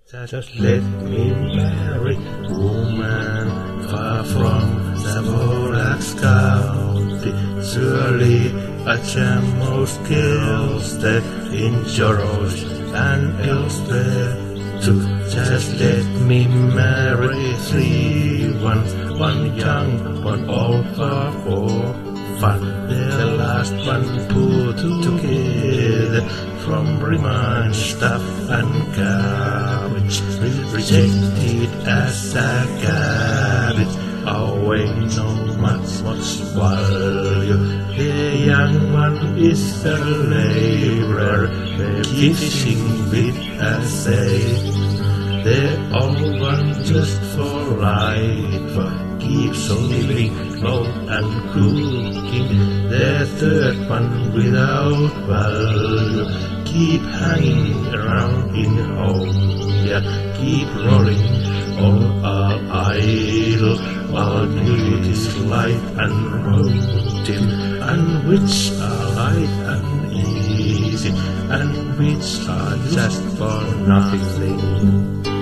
Just let me marry woman far from Savolax County. Surely a gem most kills there in Joros and elsewhere too. Just let me marry one young, one old for fun. The last one put together from remand stuff and garbage, rejected as a garbage, away no much value. The young one is a laborer, kissing with a say. The old one just for life, keeps on living low and cooking. The third one without value, keep hanging around in home. Yeah, keep rolling, all are idle. All beauty's light and routine, and which are light and easy, and which are just for nothing.